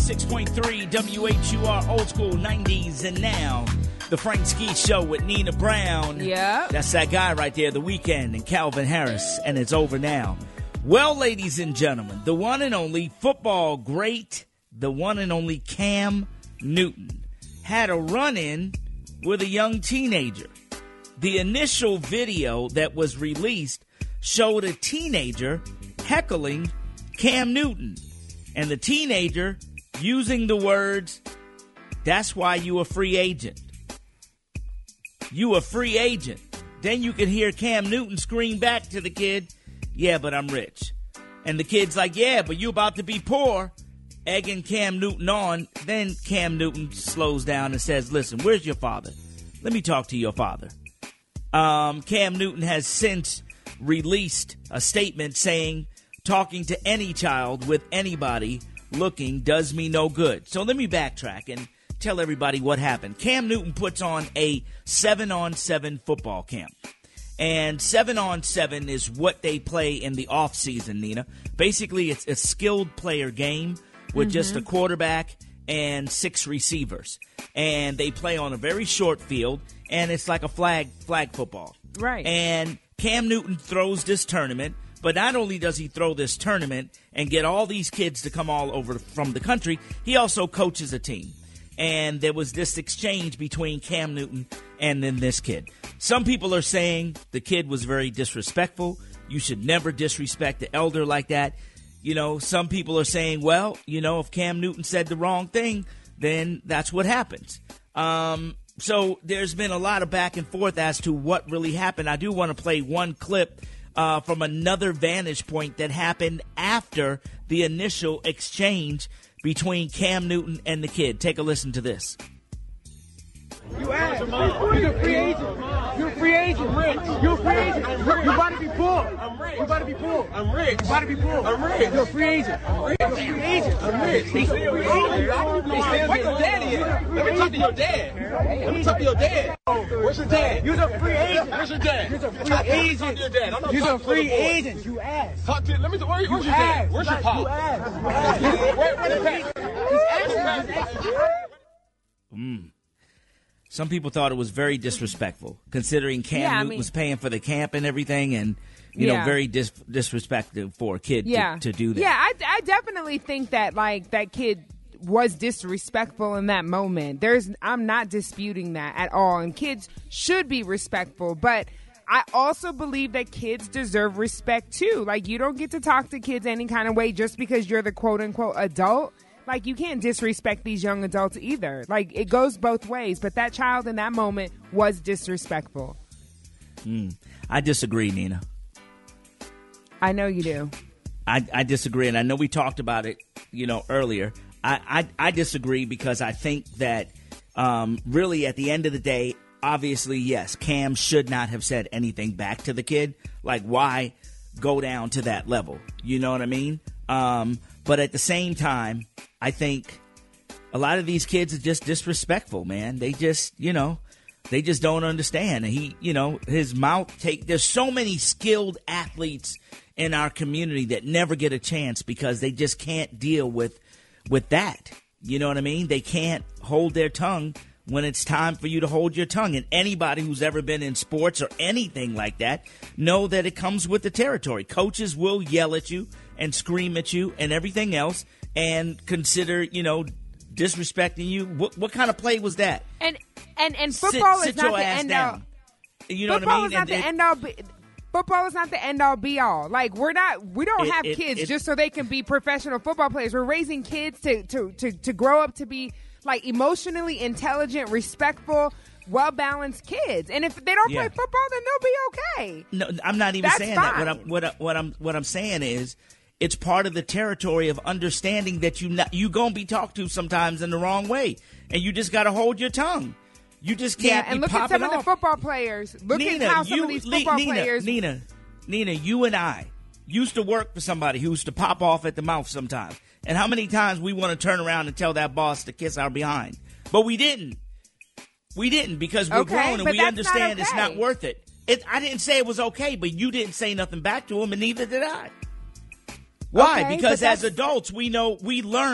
96.3 WHUR, old school 90s and now. The Frank Ski Show with Nina Brown. Yeah. That's that guy right there, The Weeknd and Calvin Harris, and it's over now. Well, ladies and gentlemen, the one and only football great, the one and only Cam Newton, had a run-in with a young teenager. The initial video that was released showed a teenager heckling Cam Newton, and the teenager using the words, "That's why you a free agent. You a free agent." Then you can hear Cam Newton scream back to the kid, "Yeah, but I'm rich." And the kid's like, "Yeah, but you about to be poor," egging Cam Newton on. Then Cam Newton slows down and says, "Listen, where's your father? Let me talk to your father." Cam Newton has since released a statement saying, "Talking to any child with anybody looking does me no good." So let me backtrack and tell everybody what happened. Cam Newton puts on a 7-on-7 football camp. And 7-on-7 is what they play in the offseason, Nina. Basically, it's a skilled player game with just a quarterback and 6 receivers. And they play on a very short field, and it's like a flag football. Right. And Cam Newton throws this tournament, but not only does he throw this tournament and get all these kids to come all over from the country, he also coaches a team. And there was this exchange between Cam Newton and then this kid. Some people are saying the kid was very disrespectful. You should never disrespect the elder like that. You know, some people are saying, well, you know, if Cam Newton said the wrong thing, then that's what happens. So there's been a lot of back and forth as to what really happened. I do want to play one clip from another vantage point that happened after the initial exchange between Cam Newton and the kid. Take a listen to this. You ass. You're a free agent. You're a free agent. I'm rich. You're a free agent. You about to be poor. I'm rich. You about to be poor. I'm rich. You about to be poor. I'm rich. You're a free agent. I'm rich. You're a free agent. I'm rich. He's a free agent. Where your daddy is? Let me talk to your dad. Let me talk to your dad. Where's your dad? You're a free agent. Where's your dad? You're a free agent. Talk to your dad. You're a free agent. You ass. Talk to. Let me. Where's your dad? Where's your pop? You ass. Where's the pack? He's asking. Some people thought it was very disrespectful, considering Cam Newton was paying for the camp and everything, and, you know, very disrespectful for a kid to do that. Yeah, I definitely think that, like, that kid was disrespectful in that moment. I'm not disputing that at all, and kids should be respectful, but I also believe that kids deserve respect, too. Like, you don't get to talk to kids any kind of way just because you're the quote-unquote adult. Like, you can't disrespect these young adults either. Like, it goes both ways. But that child in that moment was disrespectful. I disagree, Nina. I know you do. I disagree, and I know we talked about it, you know, earlier. I disagree because I think that really at the end of the day, obviously, yes, Cam should not have said anything back to the kid. Like, why go down to that level? You know what I mean? But at the same time, I think a lot of these kids are just disrespectful, man. They just, you know, they just don't understand. And he, you know, his mouth there's so many skilled athletes in our community that never get a chance because they just can't deal with that. You know what I mean? They can't hold their tongue when it's time for you to hold your tongue. And anybody who's ever been in sports or anything like that know that it comes with the territory. Coaches will yell at you and scream at you and everything else and consider, you know, disrespecting you. What kind of play was that? And football is not the end all. You know what I mean? Football is not the end all be all. Like, we don't have kids just so they can be professional football players. We're raising kids to grow up to be, like, emotionally intelligent, respectful, well-balanced kids. And if they don't play football, then they'll be okay. No, I'm not even saying fine. that. What I'm saying is it's part of the territory of understanding that you gonna be talked to sometimes in the wrong way, and you just got to hold your tongue. You just can't. And be look at some of the football players. Look at how some of these football players. Nina, you and I used to work for somebody who used to pop off at the mouth sometimes. And how many times we want to turn around and tell that boss to kiss our behind, but we didn't. We didn't because we're grown and we understand it's not worth it. I didn't say it was okay, but you didn't say nothing back to him, and neither did I. Why? Okay, because as adults, we know we learn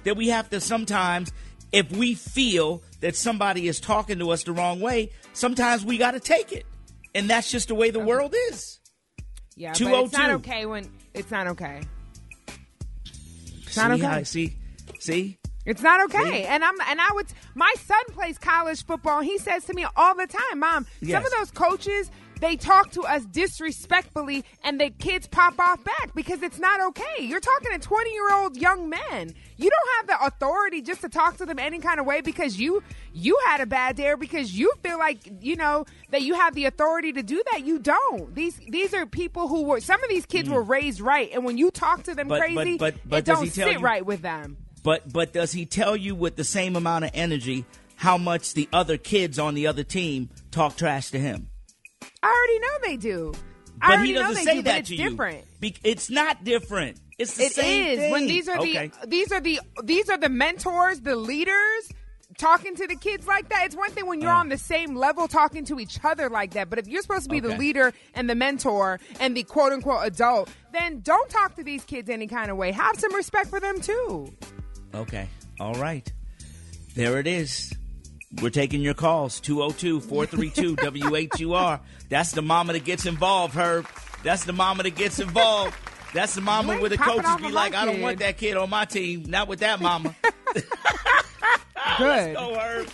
that we have to sometimes, if we feel that somebody is talking to us the wrong way, sometimes we got to take it. And that's just the way the world is. Yeah, but it's not okay when it's not okay. It's not okay. See? It's not okay. And my son plays college football. He says to me all the time, Mom, some of those coaches, they talk to us disrespectfully and the kids pop off back because it's not okay. You're talking to 20-year-old young men. You don't have the authority just to talk to them any kind of way because you had a bad day or because you feel like, that you have the authority to do that. You don't. These are people who were, some of these kids were raised right. And when you talk to them crazy, it don't sit right with them. But does he tell you with the same amount of energy how much the other kids on the other team talk trash to him? I already know they do. But he doesn't say that to you. It's different. It's not different. It's the same thing. When these are the mentors, the leaders talking to the kids like that. It's one thing when you're on the same level talking to each other like that. But if you're supposed to be the leader and the mentor and the quote unquote adult, then don't talk to these kids any kind of way. Have some respect for them too. Okay. All right. There it is. We're taking your calls, 202-432-WHUR. That's the mama that gets involved, Herb. That's the mama that gets involved. That's the mama where the coaches be like, I don't want that kid on my team. Not with that mama. Good. Let's go, Herb.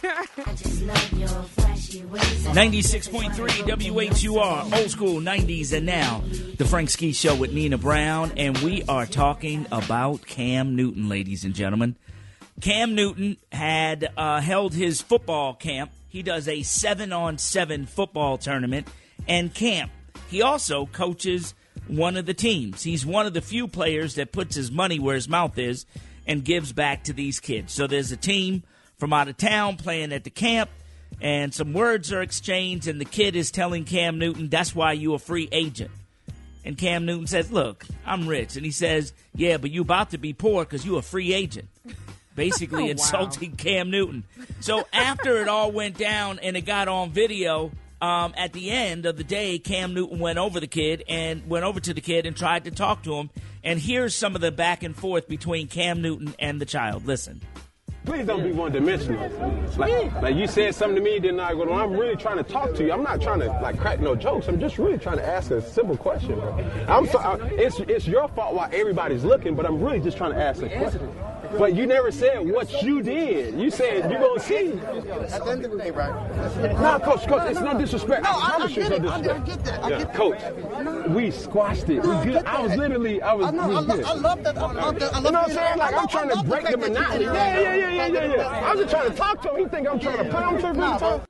96.3 WHUR, old school 90s and now. The Frank Ski Show with Nina Brown. And we are talking about Cam Newton, ladies and gentlemen. Cam Newton had held his football camp. He does a 7-on-7 football tournament and camp. He also coaches one of the teams. He's one of the few players that puts his money where his mouth is and gives back to these kids. So there's a team from out of town playing at the camp, and some words are exchanged, and the kid is telling Cam Newton, that's why you a free agent. And Cam Newton says, look, I'm rich. And he says, yeah, but you about to be poor because you a free agent. Basically insulting Cam Newton. So after it all went down and it got on video, at the end of the day, Cam Newton went over to the kid and tried to talk to him. And here's some of the back and forth between Cam Newton and the child. Listen. Please don't be one-dimensional. Like you said something to me, then I go, I'm really trying to talk to you. I'm not trying to crack no jokes. I'm just really trying to ask a simple question, bro. It's your fault why everybody's looking, but I'm really just trying to ask a question. But you never said what you did. You said you're going to see. At the end of the day, right? No, Coach, it's no disrespect. No, I promise you it's no disrespect. I get that. I get that. Coach, we squashed it. We good. I love that. I love that. You know what I'm saying? Like, I'm trying to break the monotony. Yeah. I was just trying to talk to him. He think I'm trying to play. I'm trying to talk.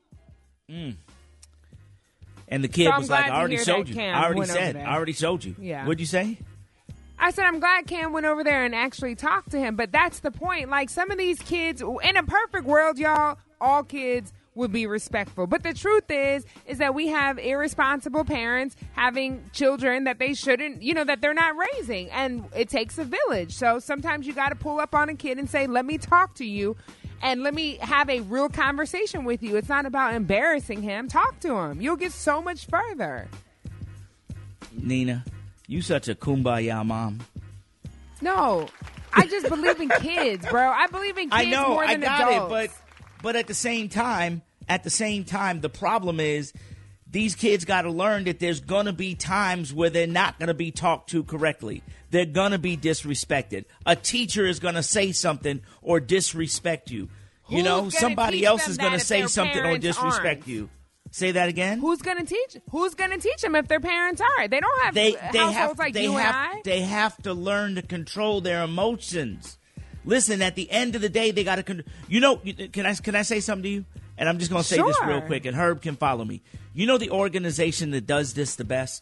And the kid was like, I already showed you. I already showed you. Yeah. What'd you say? I said, I'm glad Cam went over there and actually talked to him. But that's the point. Like, some of these kids, in a perfect world, y'all, all kids would be respectful. But the truth is that we have irresponsible parents having children that they shouldn't, that they're not raising. And it takes a village. So sometimes you got to pull up on a kid and say, let me talk to you. And let me have a real conversation with you. It's not about embarrassing him. Talk to him. You'll get so much further. Nina, you such a kumbaya mom. No, I just believe in kids, bro. I believe in kids more than adults. I got it, but at the same time, the problem is these kids got to learn that there's going to be times where they're not going to be talked to correctly. They're going to be disrespected. A teacher is going to say something or disrespect you. Somebody else is going to say something or disrespect you. Say that again. Who's going to teach them if their parents aren't? They don't have households like you and I. They have to learn to control their emotions. Listen, at the end of the day, they got to. Can I say something to you? And I'm just going to say this real quick, and Herb can follow me. You know the organization that does this the best?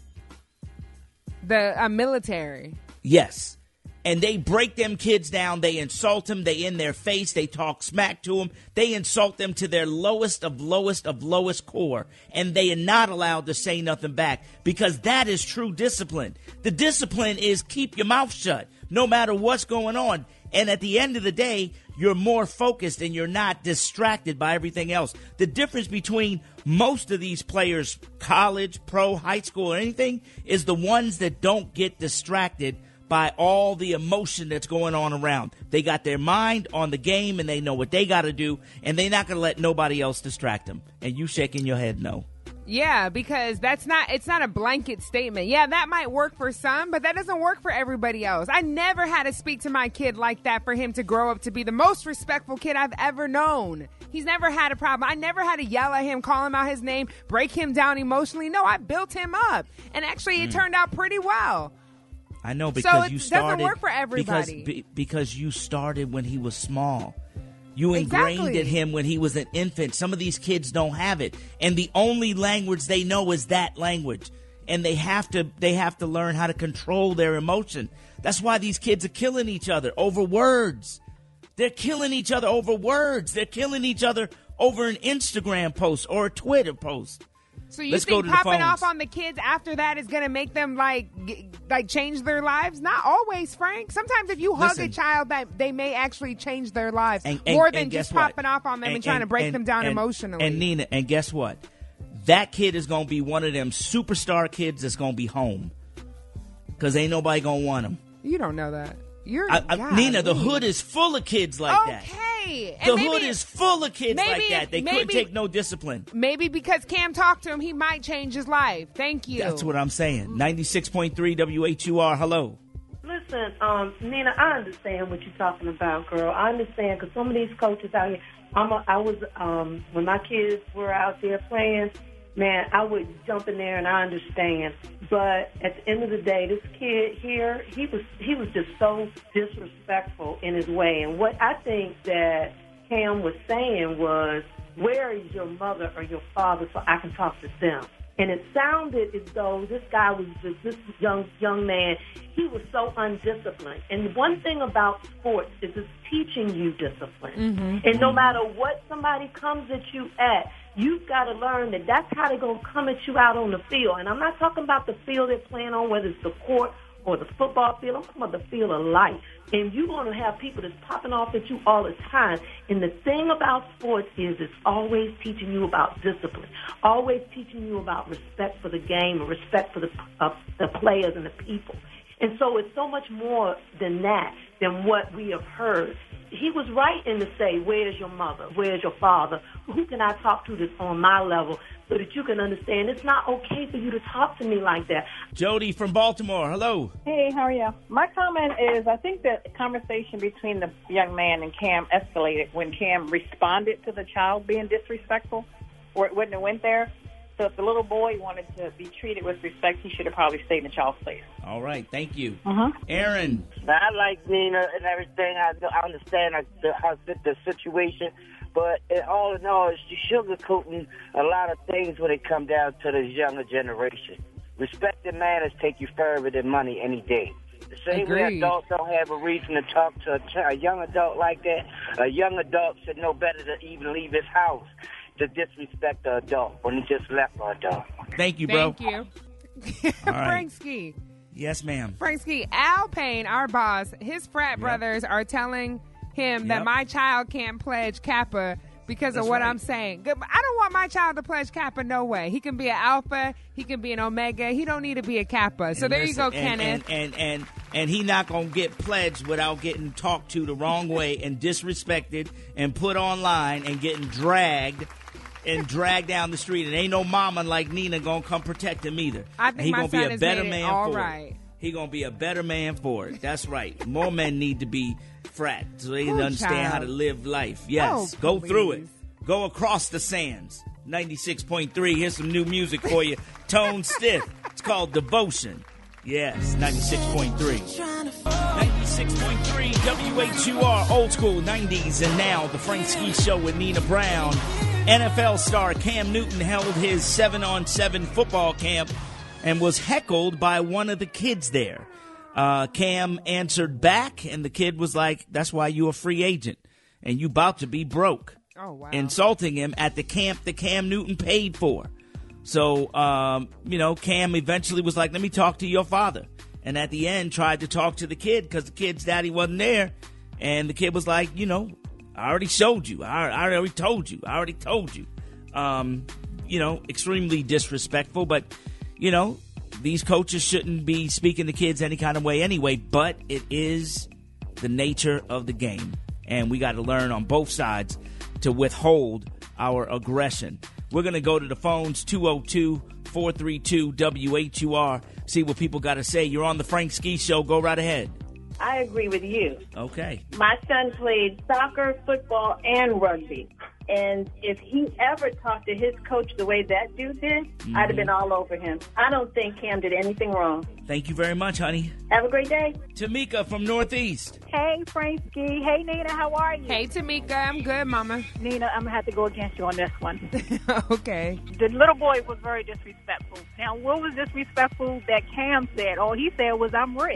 The military. Yes. And they break them kids down. They insult them. They in their face. They talk smack to them. They insult them to their lowest of lowest core. And they are not allowed to say nothing back because that is true discipline. The discipline is keep your mouth shut no matter what's going on. And at the end of the day, you're more focused and you're not distracted by everything else. The difference between most of these players, college, pro, high school, or anything, is the ones that don't get distracted by all the emotion that's going on around. They got their mind on the game, and they know what they got to do, and they're not going to let nobody else distract them. And you shaking your head no. Yeah, because it's not a blanket statement. Yeah, that might work for some, but that doesn't work for everybody else. I never had to speak to my kid like that for him to grow up to be the most respectful kid I've ever known. He's never had a problem. I never had to yell at him, call him out his name, break him down emotionally. No, I built him up. And actually, it turned out pretty well. I know, because you started. Doesn't work for everybody. Because you started when he was small. You ingrained in him when he was an infant. Some of these kids don't have it, and the only language they know is that language. And they have to learn how to control their emotion. That's why these kids are killing each other over words. They're killing each other over words. They're killing each other over an Instagram post or a Twitter post. So you think popping off on the kids after that is going to make them like change their lives? Not always, Frank. Sometimes if you hug a child, that they may actually change their lives more than just popping off on them and trying to break them down emotionally. And Nina, and guess what? That kid is going to be one of them superstar kids that's going to be home because ain't nobody going to want him. You don't know that. Nina, the hood is full of kids like that. Okay. The hood is full of kids like that. They couldn't take no discipline. Maybe because Cam talked to him, he might change his life. Thank you. That's what I'm saying. 96.3 WHUR, hello. Listen, Nina, I understand what you're talking about, girl. I understand because some of these coaches out here, when my kids were out there playing, man, I would jump in there and I understand. But at the end of the day, this kid here, he was just so disrespectful in his way. And what I think that Cam was saying was, where is your mother or your father so I can talk to them? And it sounded as though this guy was this young man, he was so undisciplined. And one thing about sports is it's teaching you discipline. Mm-hmm. And no matter what somebody comes at you at, you've got to learn that that's how they're going to come at you out on the field. And I'm not talking about the field they're playing on, whether it's the court or the football field. I'm talking about the field of life. And you're going to have people that's popping off at you all the time. And the thing about sports is it's always teaching you about discipline, always teaching you about respect for the game and respect for the players and the people. And so it's so much more than that, than what we have heard. He was right in to say, where's your mother? Where's your father? Who can I talk to that's on my level so that you can understand it's not okay for you to talk to me like that? Jody from Baltimore, hello. Hey, how are you? My comment is I think the conversation between the young man and Cam escalated when Cam responded to the child being disrespectful, or it wouldn't have went there. So if the little boy wanted to be treated with respect, he should have probably stayed in the child's place. All right, thank you. Aaron. Now, I like Nina and everything. I understand the situation. But all in all, it's sugarcoating a lot of things when it comes down to this younger generation. Respect and manners take you further than money any day. The same way adults don't have a reason to talk to a young adult like that, a young adult should know better to even leave his house to disrespect the adult when he just left the adult. Thank you, bro. Thank you. Frank Ski. Yes, ma'am. Frank Ski. Al Payne, our boss, his frat brothers are telling him that my child can't pledge Kappa because of what I'm saying. I don't want my child to pledge Kappa, no way. He can be an Alpha. He can be an Omega. He don't need to be a Kappa. So there you go, Kenneth. And he not going to get pledged without getting talked to the wrong way and disrespected and put online and getting dragged down the street. And ain't no mama like Nina going to come protect him either. I think my son has made it all for right. it. He going to be a better man for it. That's right. More men need to be frat so they understand how to live life. Yes. Go through it. Go across the sands. 96.3. Here's some new music for you. Tone Stiff. It's called Devotion. Yes, 96.3. 96.3 WHUR, old school 90s and now. The Frank Ski Show with Nina Brown. NFL star Cam Newton held his 7-on-7 football camp and was heckled by one of the kids there. Cam answered back, and the kid was like, that's why you a free agent, and you about to be broke. Oh, wow. Insulting him at the camp that Cam Newton paid for. So, Cam eventually was like, let me talk to your father. And at the end, tried to talk to the kid because the kid's daddy wasn't there. And the kid was like, I already showed you. I already told you. I already told you. Extremely disrespectful. But, these coaches shouldn't be speaking to kids any kind of way anyway, but it is the nature of the game. And we got to learn on both sides to withhold our aggression. We're going to go to the phones, 202-432-WHUR, see what people got to say. You're on the Frank Ski Show. Go right ahead. I agree with you. Okay. My son played soccer, football, and rugby. And if he ever talked to his coach the way that dude did, I'd have been all over him. I don't think Cam did anything wrong. Thank you very much, honey. Have a great day. Tamika from Northeast. Hey, Frankie. Hey, Nina. How are you? Hey, Tamika. I'm good, Mama. Nina, I'm going to have to go against you on this one. Okay. The little boy was very disrespectful. Now, what was disrespectful that Cam said? All he said was, I'm rich.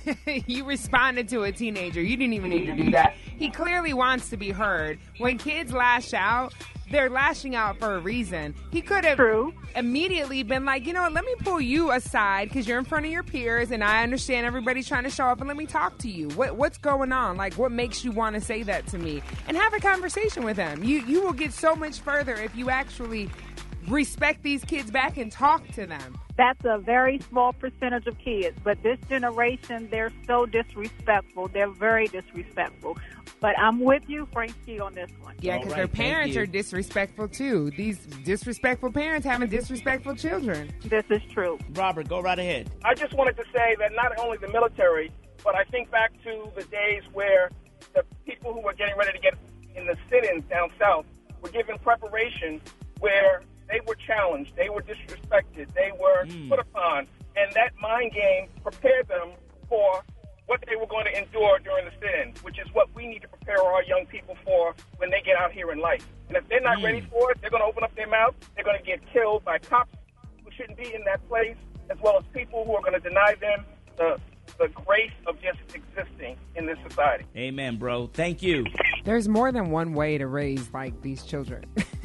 You responded to a teenager. You didn't even need to do that. He clearly wants to be heard. When kids lash out, they're lashing out for a reason. He could have immediately been like, you know what, let me pull you aside because you're in front of your peers and I understand everybody's trying to show up and let me talk to you. What's going on? Like, what makes you want to say that to me? And have a conversation with them. You will get so much further if you actually respect these kids back and talk to them. That's a very small percentage of kids, but this generation, they're so disrespectful. They're very disrespectful. But I'm with you, Frankie, on this one. Yeah, because their parents are disrespectful, too. These disrespectful parents having disrespectful children. This is true. Robert, go right ahead. I just wanted to say that not only the military, but I think back to the days where the people who were getting ready to get in the sit-ins down south were given preparation where they were challenged, they were disrespected, they were put upon, and that mind game prepared them for what they were going to endure during the sit-ins, which is what we need to prepare our young people for when they get out here in life. And if they're not ready for it, they're going to open up their mouth, they're going to get killed by cops who shouldn't be in that place, as well as people who are going to deny them the grace of just existing in this society. Amen, bro. Thank you. There's more than one way to raise, like, these children.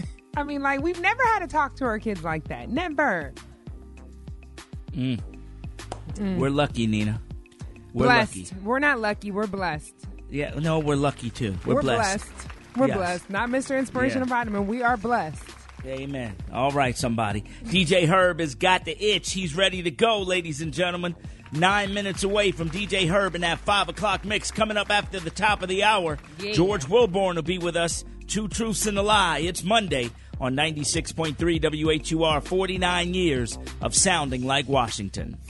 I mean, like, we've never had to talk to our kids like that. Never. We're lucky, Nina. We're blessed. lucky. We're not lucky. We're blessed. Yeah, no, we're lucky, too. We're blessed. We're Yes. blessed. Not Mr. Inspirational Vitamin. We are blessed. Amen. All right, somebody. DJ Herb has got the itch. He's ready to go, ladies and gentlemen. 9 minutes away from DJ Herb and that 5 o'clock mix coming up after the top of the hour. Yeah. George Wilborn will be with us. Two Truths and a Lie. It's Monday on 96.3 WHUR. 49 years of sounding like Washington.